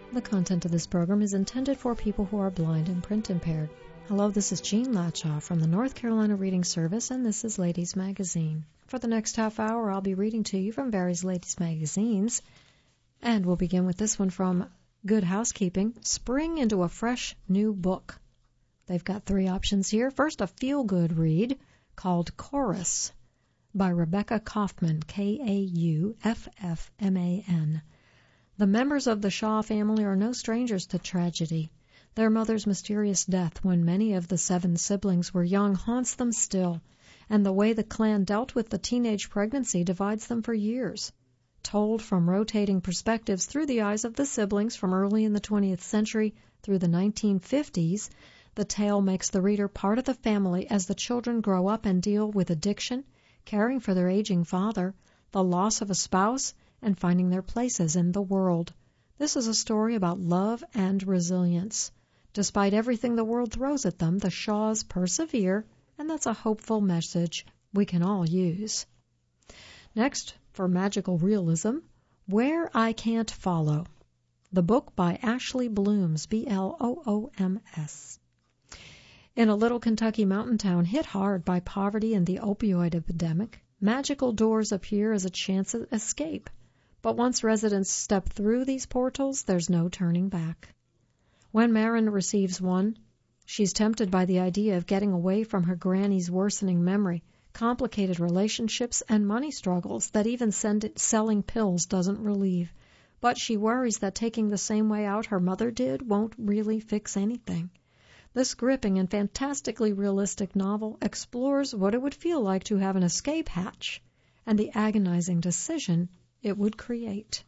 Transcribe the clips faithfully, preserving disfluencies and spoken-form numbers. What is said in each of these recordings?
The content of this program is intended for people who are blind and print impaired. Hello, this is Jean Latshaw from the North Carolina Reading Service, and this is Ladies Magazine. For the next half hour, I'll be reading to you from various ladies' magazines, and we'll begin with this one from Good Housekeeping, Spring into a Fresh New Book. They've got three options here. First, a feel-good read called Chorus by Rebecca Kaufman, K A U F F M A N. The members of the Shaw family are no strangers to tragedy. Their mother's mysterious death when many of the seven siblings were young haunts them still, and the way the clan dealt with the teenage pregnancy divides them for years. Told from rotating perspectives through the eyes of the siblings from early in the twentieth century through the nineteen fifties, the tale makes the reader part of the family as the children grow up and deal with addiction, caring for their aging father, the loss of a spouse, and finding their places in the world. This is a story about love and resilience. Despite everything the world throws at them, the Shaws persevere, and that's a hopeful message we can all use. Next, for magical realism, Where I Can't Follow, the book by Ashley Blooms, B L O O M S. In a little Kentucky mountain town hit hard by poverty and the opioid epidemic, magical doors appear as a chance of escape. But once residents step through these portals, there's no turning back. When Marin receives one, she's tempted by the idea of getting away from her granny's worsening memory, complicated relationships, and money struggles that even send selling pills doesn't relieve. But she worries that taking the same way out her mother did won't really fix anything. This gripping and fantastically realistic novel explores what it would feel like to have an escape hatch and the agonizing decision it would create.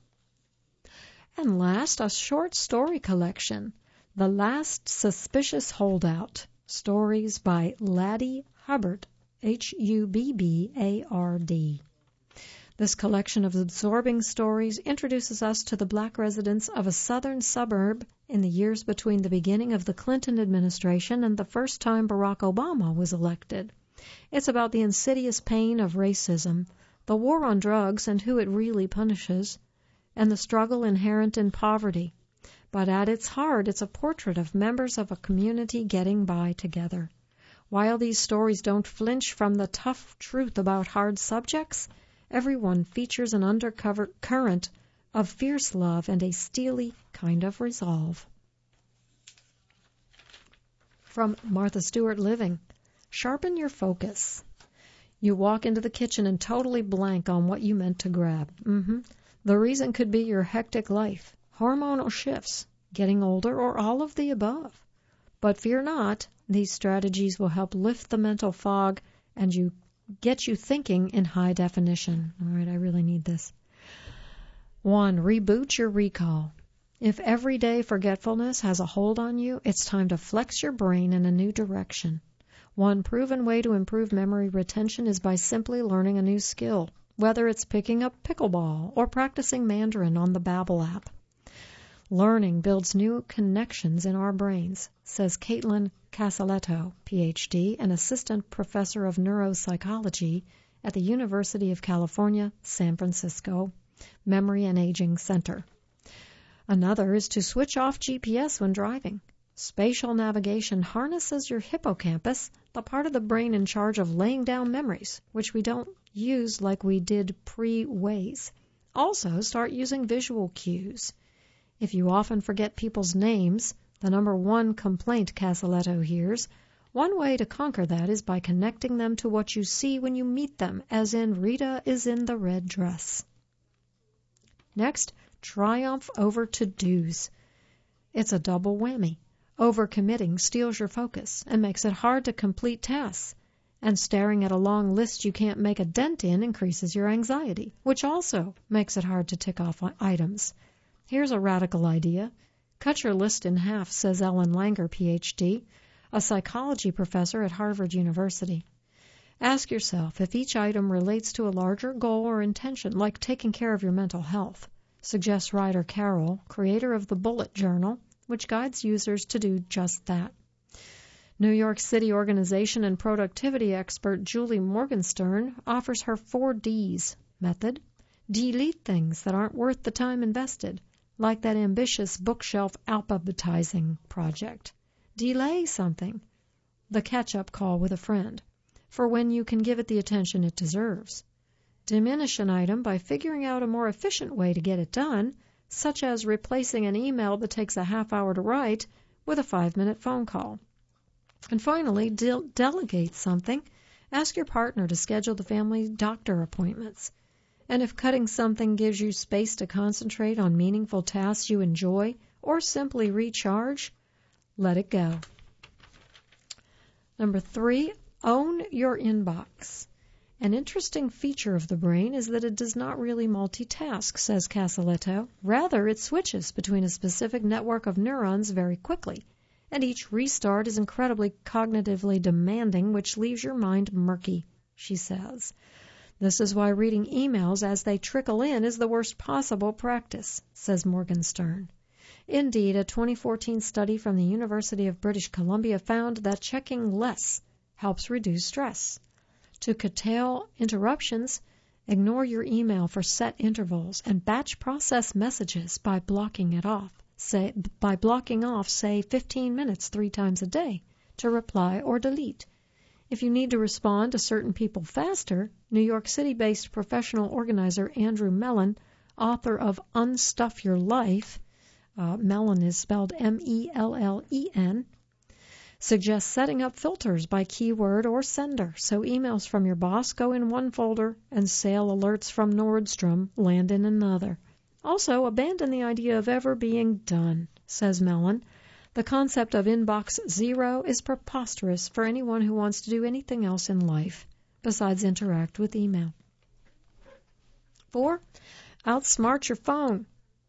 And last, a short story collection, The Last Suspicious Holdout, stories by Laddie Hubbard, H U B B A R D. This collection of absorbing stories introduces us to the black residents of a southern suburb in the years between the beginning of the Clinton administration and the first time Barack Obama was elected. It's about the insidious pain of racism, the war on drugs and who it really punishes, and the struggle inherent in poverty. But at its heart, it's a portrait of members of a community getting by together. While these stories don't flinch from the tough truth about hard subjects, everyone features an undercover current of fierce love and a steely kind of resolve. From Martha Stewart Living, Sharpen Your Focus. You walk into the kitchen and totally blank on what you meant to grab. Mm-hmm. The reason could be your hectic life, hormonal shifts, getting older, or all of the above. But fear not, these strategies will help lift the mental fog and you get you thinking in high definition. All right, I really need this. One, reboot your recall. If everyday forgetfulness has a hold on you, it's time to flex your brain in a new direction. One proven way to improve memory retention is by simply learning a new skill, whether it's picking up pickleball or practicing Mandarin on the Babbel app. Learning builds new connections in our brains, says Caitlin Casaletto, P H D, an assistant professor of neuropsychology at the University of California, San Francisco Memory and Aging Center. Another is to switch off G P S when driving. Spatial navigation harnesses your hippocampus, the part of the brain in charge of laying down memories, which we don't use like we did pre-Waze. Also, start using visual cues. If you often forget people's names, the number one complaint Casaletto hears, one way to conquer that is by connecting them to what you see when you meet them, as in Rita is in the red dress. Next, triumph over to-dos. It's a double whammy. Overcommitting steals your focus and makes it hard to complete tasks, and staring at a long list you can't make a dent in increases your anxiety, which also makes it hard to tick off items. Here's a radical idea. Cut your list in half, says Ellen Langer, P H D, a psychology professor at Harvard University. Ask yourself if each item relates to a larger goal or intention, like taking care of your mental health, suggests Ryder Carroll, creator of the Bullet Journal, which guides users to do just that. New York City organization and productivity expert Julie Morgenstern offers her four Ds method. Delete things that aren't worth the time invested, like that ambitious bookshelf alphabetizing project. Delay something, the catch-up call with a friend, for when you can give it the attention it deserves. Diminish an item by figuring out a more efficient way to get it done, such as replacing an email that takes a half hour to write with a five-minute phone call. And finally, de- delegate something. Ask your partner to schedule the family doctor appointments. And if cutting something gives you space to concentrate on meaningful tasks you enjoy or simply recharge, let it go. Number three, own your inbox. An interesting feature of the brain is that it does not really multitask, says Casaletto. Rather, it switches between a specific network of neurons very quickly, and each restart is incredibly cognitively demanding, which leaves your mind murky, she says. This is why reading emails as they trickle in is the worst possible practice, says Morgenstern. Indeed, a twenty fourteen study from the University of British Columbia found that checking less helps reduce stress. To curtail interruptions, ignore your email for set intervals and batch process messages by blocking it off. Say, by blocking off, say, fifteen minutes three times a day to reply or delete. If you need to respond to certain people faster, New York City-based professional organizer Andrew Mellon, author of Unstuff Your Life, uh, Mellon is spelled M E L L E N, suggests setting up filters by keyword or sender, so emails from your boss go in one folder and sale alerts from Nordstrom land in another. Also, abandon the idea of ever being done, says Mellon. The concept of inbox zero is preposterous for anyone who wants to do anything else in life besides interact with email. Four, outsmart your phone.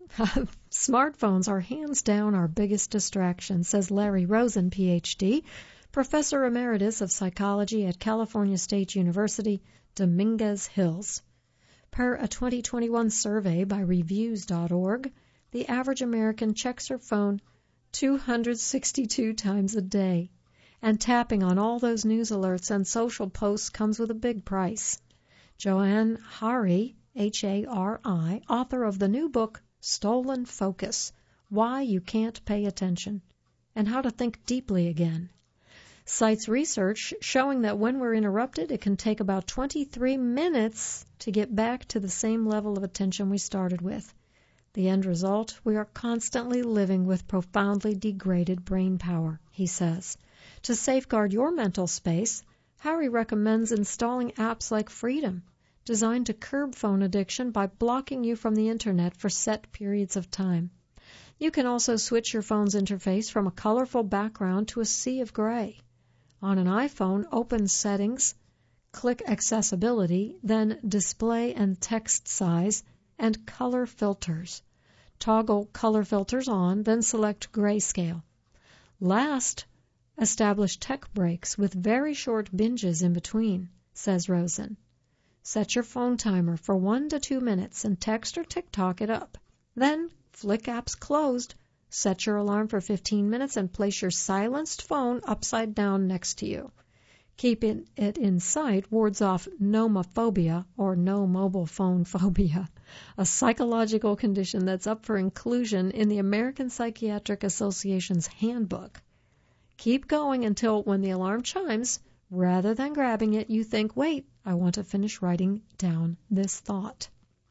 Smartphones are hands down our biggest distraction, says Larry Rosen, P H D, Professor Emeritus of Psychology at California State University, Dominguez Hills. Per a twenty twenty-one survey by reviews dot org, the average American checks her phone two hundred sixty-two times a day, and tapping on all those news alerts and social posts comes with a big price. Joanne Hari, H A R I, author of the new book Stolen Focus, Why You Can't Pay Attention, and How to Think Deeply Again, cites research showing that when we're interrupted, it can take about twenty-three minutes to get back to the same level of attention we started with. The end result, we are constantly living with profoundly degraded brain power, he says. To safeguard your mental space, Hari recommends installing apps like Freedom, designed to curb phone addiction by blocking you from the internet for set periods of time. You can also switch your phone's interface from a colorful background to a sea of gray. On an iPhone, open Settings, click Accessibility, then Display and Text Size, and Color Filters. Toggle Color Filters on, then select Grayscale. Last, establish tech breaks with very short binges in between, says Rosen. Set your phone timer for one to two minutes and text or TikTok it up. Then, flick apps closed, set your alarm for fifteen minutes and place your silenced phone upside down next to you. Keeping it in sight wards off nomophobia, or no mobile phone phobia, a psychological condition that's up for inclusion in the American Psychiatric Association's handbook. Keep going until when the alarm chimes, rather than grabbing it, you think, wait, I want to finish writing down this thought.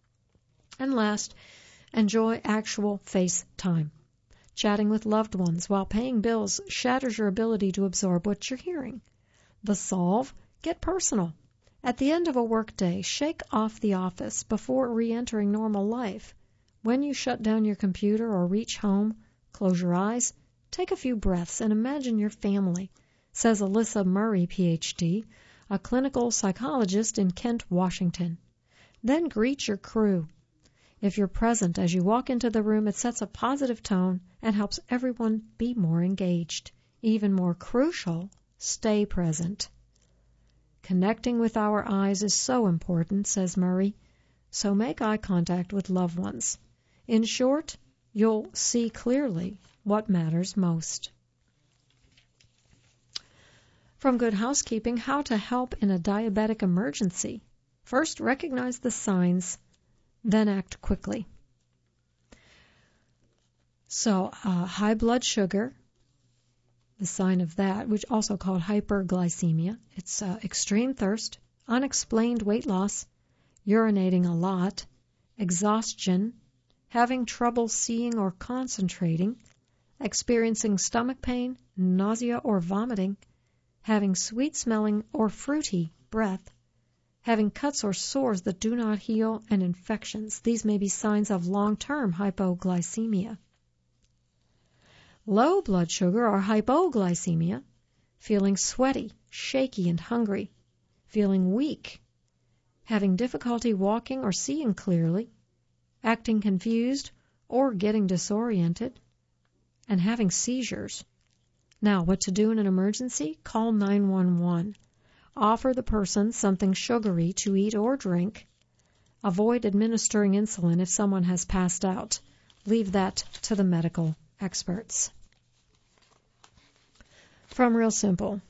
And last, enjoy actual face time. Chatting with loved ones while paying bills shatters your ability to absorb what you're hearing. The solve, get personal. At the end of a workday, shake off the office before re-entering normal life. When you shut down your computer or reach home, close your eyes, take a few breaths and imagine your family, says Alyssa Murray, P H D, a clinical psychologist in Kent, Washington. Then greet your crew. If you're present as you walk into the room, it sets a positive tone and helps everyone be more engaged. Even more crucial, stay present. Connecting with our eyes is so important, says Murray, so make eye contact with loved ones. In short, you'll see clearly what matters most. From Good Housekeeping, how to help in a diabetic emergency. First, recognize the signs, then act quickly. So uh, high blood sugar, the sign of that, which also called hyperglycemia, it's uh, extreme thirst, unexplained weight loss, urinating a lot, exhaustion, having trouble seeing or concentrating, experiencing stomach pain, nausea or vomiting, having sweet-smelling or fruity breath, having cuts or sores that do not heal, and infections. These may be signs of long-term hypoglycemia. Low blood sugar or hypoglycemia, feeling sweaty, shaky, and hungry, feeling weak, having difficulty walking or seeing clearly, acting confused or getting disoriented, and having seizures. Now, what to do in an emergency? Call nine one one. Offer the person something sugary to eat or drink. Avoid administering insulin if someone has passed out. Leave that to the medical experts. From Real Simple.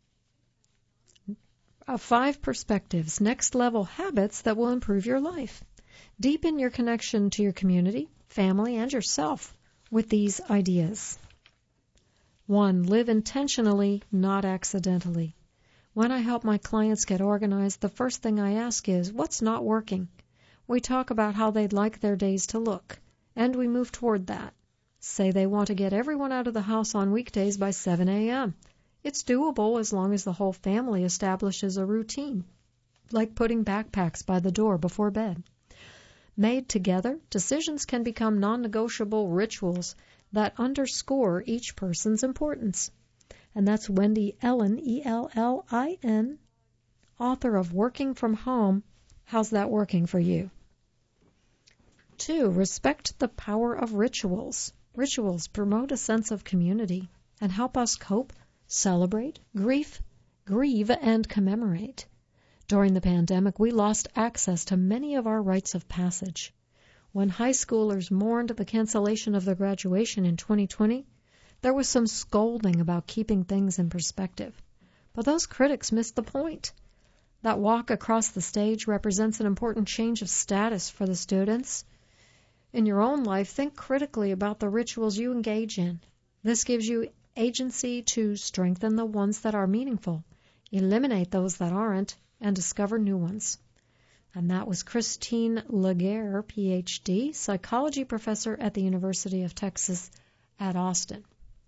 Uh, five perspectives, next level habits that will improve your life. Deepen your connection to your community, family, and yourself with these ideas. One, live intentionally, not accidentally. When I help my clients get organized, the first thing I ask is, what's not working? We talk about how they'd like their days to look, and we move toward that. Say they want to get everyone out of the house on weekdays by seven a.m. It's doable as long as the whole family establishes a routine, like putting backpacks by the door before bed. Made together, decisions can become non-negotiable rituals that underscore each person's importance. And that's Wendy Ellin, E L L I N, author of Working from Home. How's that working for you? Two, respect the power of rituals. Rituals promote a sense of community and help us cope, celebrate, grieve, grieve, and commemorate. During the pandemic, we lost access to many of our rites of passage. When high schoolers mourned the cancellation of their graduation in twenty twenty, there was some scolding about keeping things in perspective. But those critics missed the point. That walk across the stage represents an important change of status for the students. In your own life, think critically about the rituals you engage in. This gives you agency to strengthen the ones that are meaningful, eliminate those that aren't, and discover new ones. And that was Christine Laguerre, P H D, psychology professor at the University of Texas at Austin.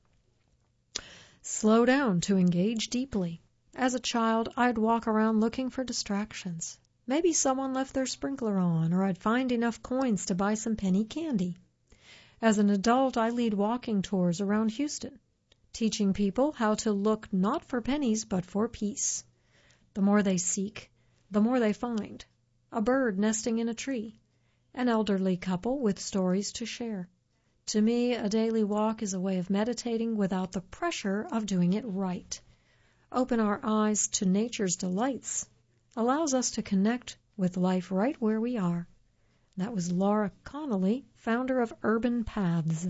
Slow down to engage deeply. As a child, I'd walk around looking for distractions. Maybe someone left their sprinkler on, or I'd find enough coins to buy some penny candy. As an adult, I lead walking tours around Houston, teaching people how to look not for pennies but for peace. The more they seek, the more they find. A bird nesting in a tree, an elderly couple with stories to share. To me, a daily walk is a way of meditating without the pressure of doing it right. Open our eyes to nature's delights, allows us to connect with life right where we are. That was Laura Connolly, founder of Urban Paths.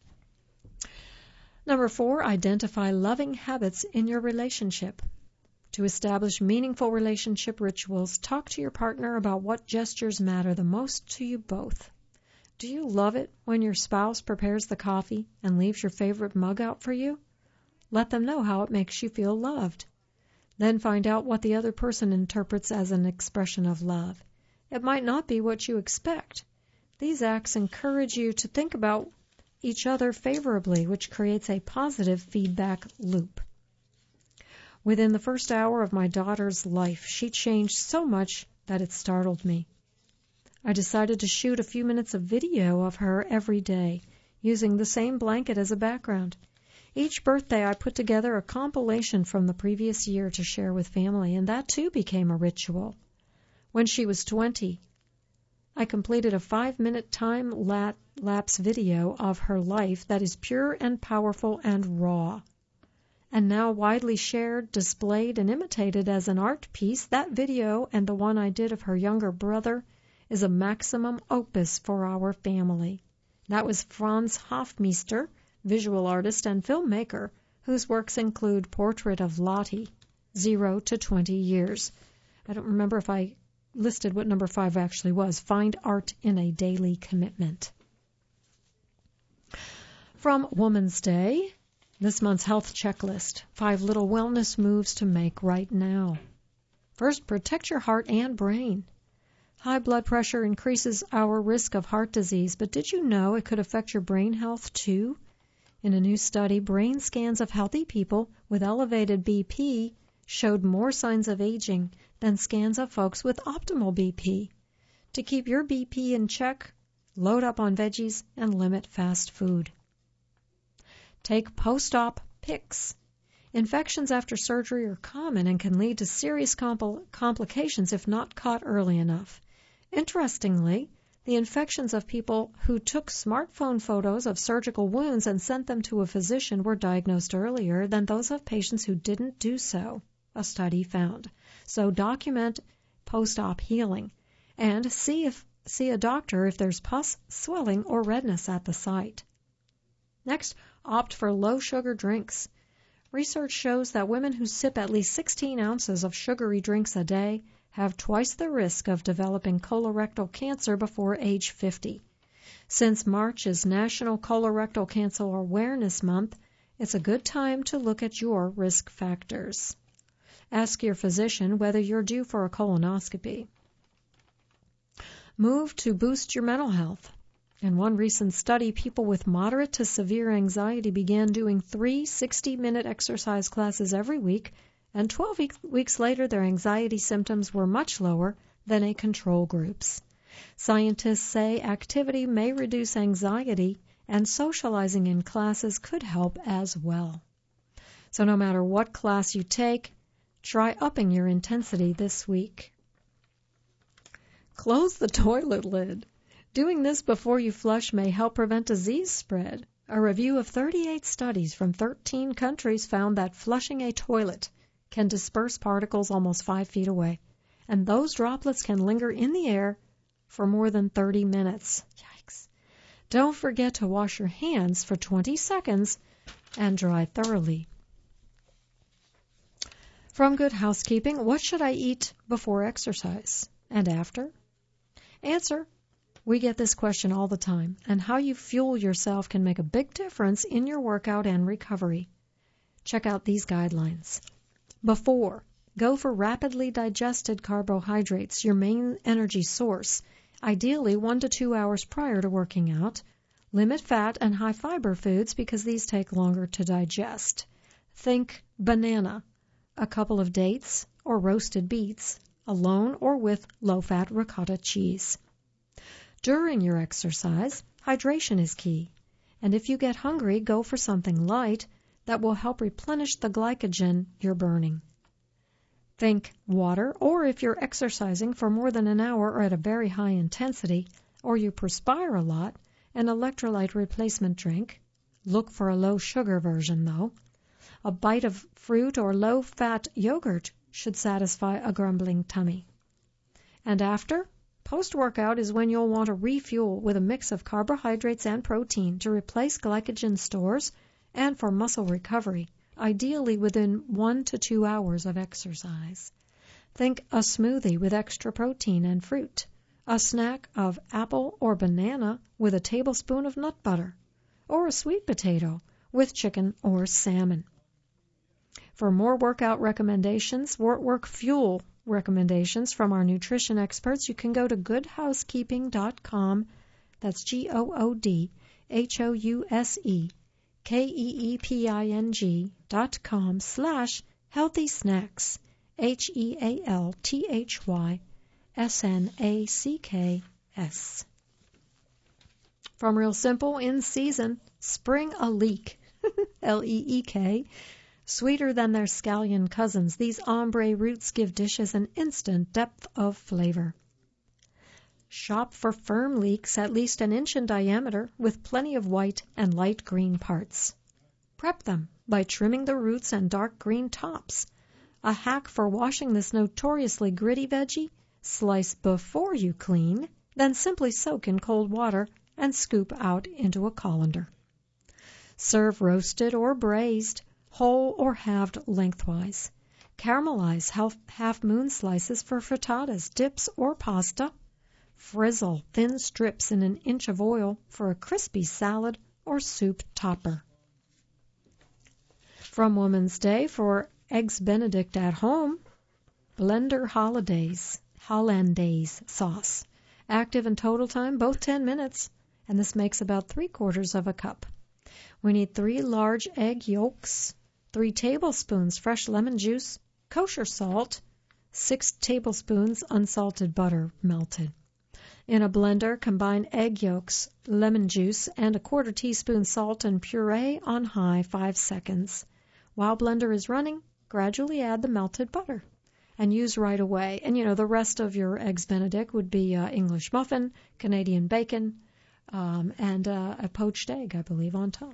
Number four, identify loving habits in your relationship. To establish meaningful relationship rituals, talk to your partner about what gestures matter the most to you both. Do you love it when your spouse prepares the coffee and leaves your favorite mug out for you? Let them know how it makes you feel loved. Then find out what the other person interprets as an expression of love. It might not be what you expect. These acts encourage you to think about each other favorably, which creates a positive feedback loop. Within the first hour of my daughter's life, she changed so much that it startled me. I decided to shoot a few minutes of video of her every day, using the same blanket as a background. Each birthday, I put together a compilation from the previous year to share with family, and that too became a ritual. When she was twenty, I completed a five-minute time-lapse video of her life that is pure and powerful and raw. And now widely shared, displayed, and imitated as an art piece, that video and the one I did of her younger brother is a maximum opus for our family. That was Franz Hofmeister, visual artist and filmmaker, whose works include Portrait of Lottie, zero to twenty years. I don't remember if I listed what number five actually was. Find art in a daily commitment. From Woman's Day, this month's health checklist, five little wellness moves to make right now. First, protect your heart and brain. High blood pressure increases our risk of heart disease, but did you know it could affect your brain health too? In a new study, brain scans of healthy people with elevated B P showed more signs of aging than scans of folks with optimal B P. To keep your B P in check, load up on veggies and limit fast food. Take post-op pics. Infections after surgery are common and can lead to serious compl- complications if not caught early enough. Interestingly, the infections of people who took smartphone photos of surgical wounds and sent them to a physician were diagnosed earlier than those of patients who didn't do so, a study found. So document post-op healing and see if see a doctor if there's pus, swelling, or redness at the site. Next, opt for low-sugar drinks. Research shows that women who sip at least sixteen ounces of sugary drinks a day have twice the risk of developing colorectal cancer before age fifty. Since March is National Colorectal Cancer Awareness Month, it's a good time to look at your risk factors. Ask your physician whether you're due for a colonoscopy. Move to boost your mental health. In one recent study, people with moderate to severe anxiety began doing three sixty-minute exercise classes every week, and twelve weeks later their anxiety symptoms were much lower than a control group's. Scientists say activity may reduce anxiety, and socializing in classes could help as well. So no matter what class you take, try upping your intensity this week. Close the toilet lid. Doing this before you flush may help prevent disease spread. A review of thirty-eight studies from thirteen countries found that flushing a toilet can disperse particles almost five feet away, and those droplets can linger in the air for more than thirty minutes. Yikes. Don't forget to wash your hands for twenty seconds and dry thoroughly. From Good Housekeeping, what should I eat before exercise and after? Answer. We get this question all the time, and how you fuel yourself can make a big difference in your workout and recovery. Check out these guidelines. Before, go for rapidly digested carbohydrates, your main energy source, ideally one to two hours prior to working out. Limit fat and high-fiber foods because these take longer to digest. Think banana, a couple of dates, or roasted beets, alone or with low-fat ricotta cheese. During your exercise, hydration is key, and if you get hungry, go for something light that will help replenish the glycogen you're burning. Think water, or if you're exercising for more than an hour or at a very high intensity, or you perspire a lot, an electrolyte replacement drink. Look for a low-sugar version, though. A bite of fruit or low-fat yogurt should satisfy a grumbling tummy. And after? Post-workout is when you'll want to refuel with a mix of carbohydrates and protein to replace glycogen stores and for muscle recovery, ideally within one to two hours of exercise. Think a smoothie with extra protein and fruit, a snack of apple or banana with a tablespoon of nut butter, or a sweet potato with chicken or salmon. For more workout recommendations, work fuel recommendations from our nutrition experts, you can go to good housekeeping dot com. That's G O O D H O U S E K E E P I N G dot com slash healthy snacks, H E A L T H Y S N A C K S. From Real Simple, in season, Spring a Leek, L E E K. Sweeter than their scallion cousins, these ombre roots give dishes an instant depth of flavor. Shop for firm leeks at least an inch in diameter with plenty of white and light green parts. Prep them by trimming the roots and dark green tops. A hack for washing this notoriously gritty veggie: slice before you clean, then simply soak in cold water and scoop out into a colander. Serve roasted or braised, whole or halved lengthwise. Caramelize half-moon slices for frittatas, dips, or pasta. Frizzle thin strips in an inch of oil for a crispy salad or soup topper. From Woman's Day for Eggs Benedict at home, Blender Holidays, Hollandaise sauce. Active and total time, both ten minutes, and this makes about three quarters of a cup. We need three large egg yolks, three tablespoons fresh lemon juice, kosher salt, six tablespoons unsalted butter melted. In a blender, combine egg yolks, lemon juice, and a quarter teaspoon salt and puree on high five seconds. While blender is running, gradually add the melted butter and use right away. And, you know, the rest of your Eggs Benedict would be uh, English muffin, Canadian bacon, um, and uh, a poached egg, I believe, on top.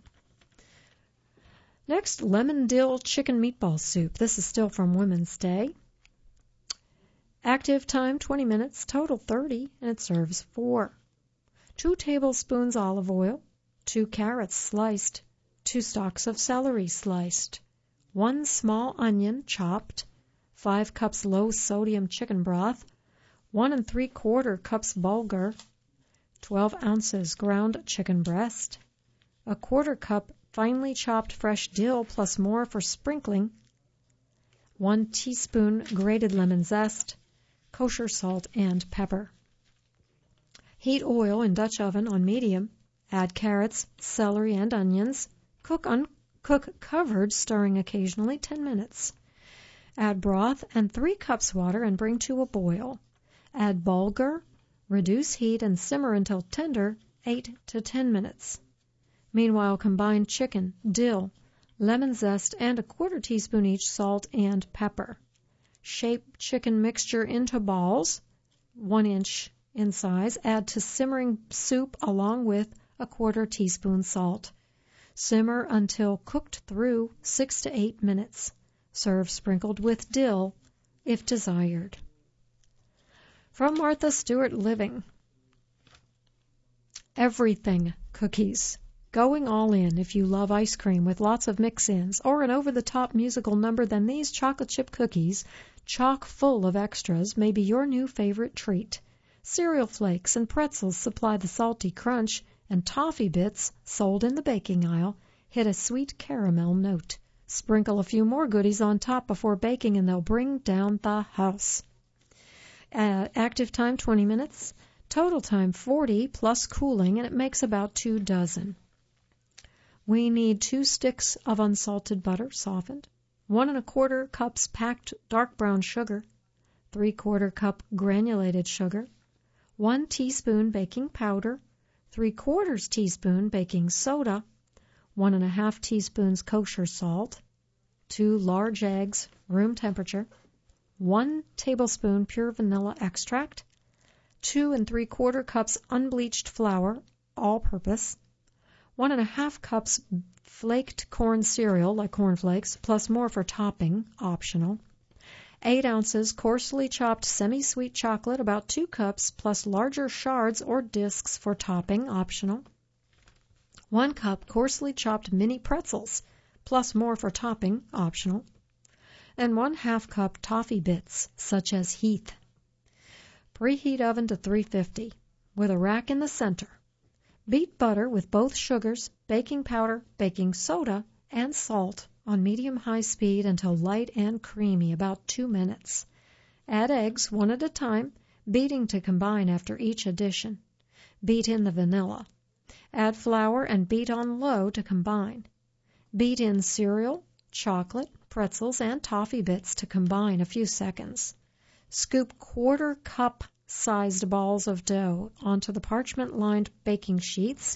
Next, lemon dill chicken meatball soup. This is still from Women's Day. Active time twenty minutes, total thirty, and it serves four. Two tablespoons olive oil, two carrots sliced, two stalks of celery sliced, one small onion chopped, five cups low-sodium chicken broth, one and three-quarter cups bulgur, twelve ounces ground chicken breast, a quarter cup finely chopped fresh dill plus more for sprinkling, one teaspoon grated lemon zest, kosher salt and pepper. Heat oil in Dutch oven on medium. Add carrots, celery, and onions. Cook un- cook covered, stirring occasionally, ten minutes. Add broth and three cups water and bring to a boil. Add bulgur, reduce heat and simmer until tender, eight to ten minutes. Meanwhile, combine chicken, dill, lemon zest, and a quarter teaspoon each salt and pepper. Shape chicken mixture into balls, one inch in size. Add to simmering soup along with a quarter teaspoon salt. Simmer until cooked through six to eight minutes. Serve sprinkled with dill if desired. From Martha Stewart Living, Everything cookies. Going all in if you love ice cream with lots of mix-ins or an over-the-top musical number, then these chocolate chip cookies, chock full of extras, may be your new favorite treat. Cereal flakes and pretzels supply the salty crunch, and toffee bits, sold in the baking aisle, hit a sweet caramel note. Sprinkle a few more goodies on top before baking and they'll bring down the house. Uh, active time twenty minutes, total time forty plus cooling, and it makes about two dozen. We need two sticks of unsalted butter, softened, one and a quarter cups packed dark brown sugar, three quarter cup granulated sugar, one teaspoon baking powder, three quarters teaspoon baking soda, one and a half teaspoons kosher salt, two large eggs, room temperature, one tablespoon pure vanilla extract, two and three quarter cups unbleached flour, all-purpose, one and a half cups flaked corn cereal, like Corn Flakes, plus more for topping, optional, eight ounces coarsely chopped semi-sweet chocolate, about two cups, plus larger shards or discs for topping, optional, one cup coarsely chopped mini pretzels, plus more for topping, optional, and one half cup toffee bits, such as Heath. Preheat oven to three fifty, with a rack in the center. Beat butter with both sugars, baking powder, baking soda, and salt on medium-high speed until light and creamy, about two minutes. Add eggs one at a time, beating to combine after each addition. Beat in the vanilla. Add flour and beat on low to combine. Beat in cereal, chocolate, pretzels, and toffee bits to combine a few seconds. Scoop quarter cup sized balls of dough onto the parchment-lined baking sheets,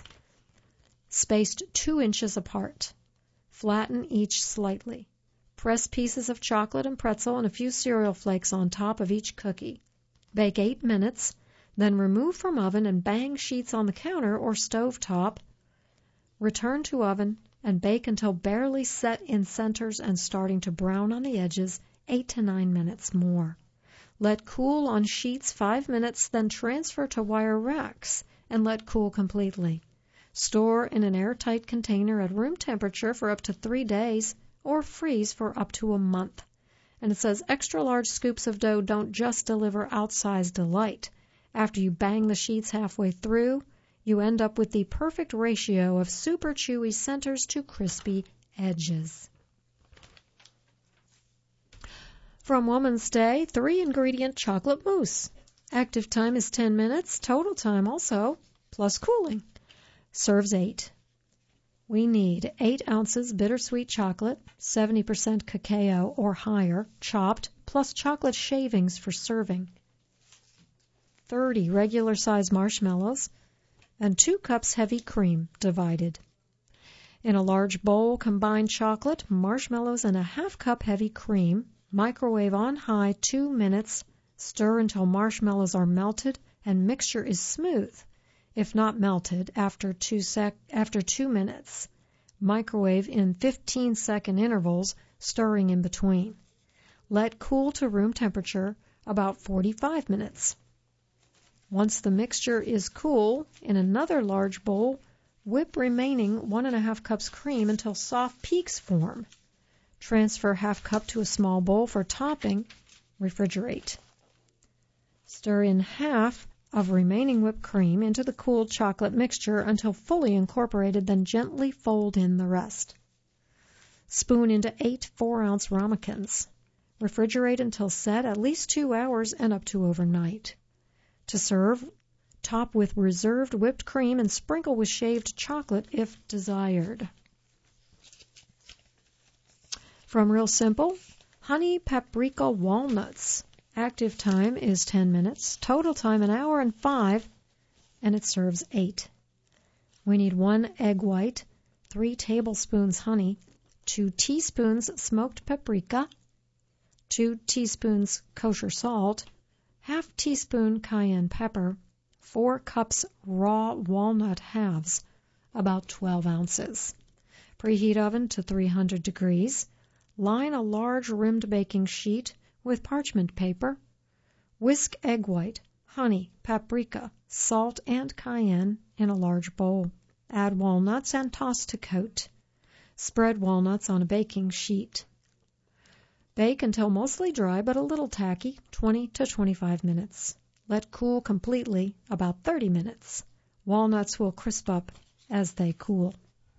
spaced two inches apart. Flatten each slightly. Press pieces of chocolate and pretzel and a few cereal flakes on top of each cookie. Bake eight minutes, then remove from oven and bang sheets on the counter or stove top. Return to oven and bake until barely set in centers and starting to brown on the edges, eight to nine minutes more. Let cool on sheets five minutes, then transfer to wire racks and let cool completely. Store in an airtight container at room temperature for up to three days or freeze for up to a month. And it says extra large scoops of dough don't just deliver outsized delight. After you bang the sheets halfway through, you end up with the perfect ratio of super chewy centers to crispy edges. From Woman's Day, three-ingredient chocolate mousse. Active time is ten minutes, total time also, plus cooling. Serves eight. We need eight ounces bittersweet chocolate, seventy percent cacao or higher, chopped, plus chocolate shavings for serving. thirty regular-sized marshmallows, and two cups heavy cream divided. In a large bowl, combine chocolate, marshmallows, and a half cup heavy cream. Microwave on high two minutes. Stir until marshmallows are melted and mixture is smooth. If not melted, after two, sec- after two minutes. Microwave in fifteen-second intervals, stirring in between. Let cool to room temperature, about forty-five minutes. Once the mixture is cool, in another large bowl, whip remaining one and a half cups cream until soft peaks form. Transfer half cup to a small bowl for topping. Refrigerate. Stir in half of remaining whipped cream into the cooled chocolate mixture until fully incorporated, then gently fold in the rest. Spoon into eight four-ounce ramekins. Refrigerate until set at least two hours and up to overnight. To serve, top with reserved whipped cream and sprinkle with shaved chocolate if desired. From Real Simple, honey paprika walnuts. Active time is ten minutes, total time an hour and five, and it serves eight. We need one egg white, three tablespoons honey, two teaspoons smoked paprika, two teaspoons kosher salt, half teaspoon cayenne pepper, four cups raw walnut halves, about twelve ounces. Preheat oven to three hundred degrees. Line a large rimmed baking sheet with parchment paper. Whisk egg white, honey, paprika, salt, and cayenne in a large bowl. Add walnuts and toss to coat. Spread walnuts on a baking sheet. Bake until mostly dry but a little tacky, twenty to twenty-five minutes. Let cool completely, about thirty minutes. Walnuts will crisp up as they cool.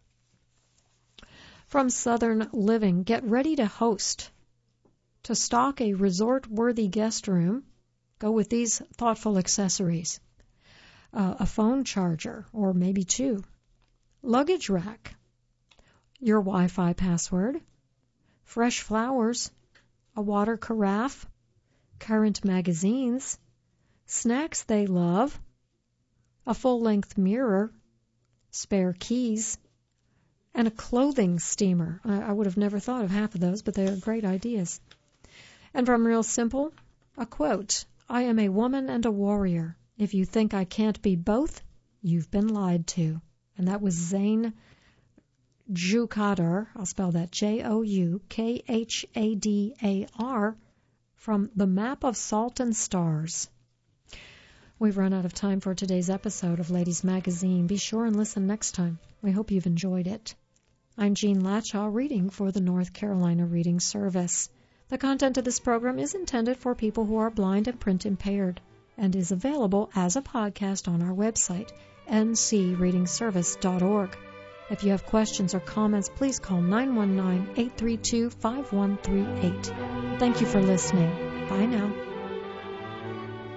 From Southern Living, get ready to host. To stock a resort-worthy guest room, go with these thoughtful accessories. Uh, a phone charger, or maybe two. Luggage rack. Your Wi-Fi password. Fresh flowers. A water carafe. Current magazines. Snacks they love. A full-length mirror. Spare keys. And a clothing steamer. I, I would have never thought of half of those, but they are great ideas. And from Real Simple, a quote, I am a woman and a warrior. If you think I can't be both, you've been lied to. And that was Zane Joukhaddar, I'll spell that J O U K H A D A R, from The Map of Salt and Stars. We've run out of time for today's episode of Ladies Magazine. Be sure and listen next time. We hope you've enjoyed it. I'm Jean Latshaw, reading for the North Carolina Reading Service. The content of this program is intended for people who are blind and print impaired and is available as a podcast on our website, n c reading service dot org. If you have questions or comments, please call nine one nine, eight three two, five one three eight. Thank you for listening. Bye now.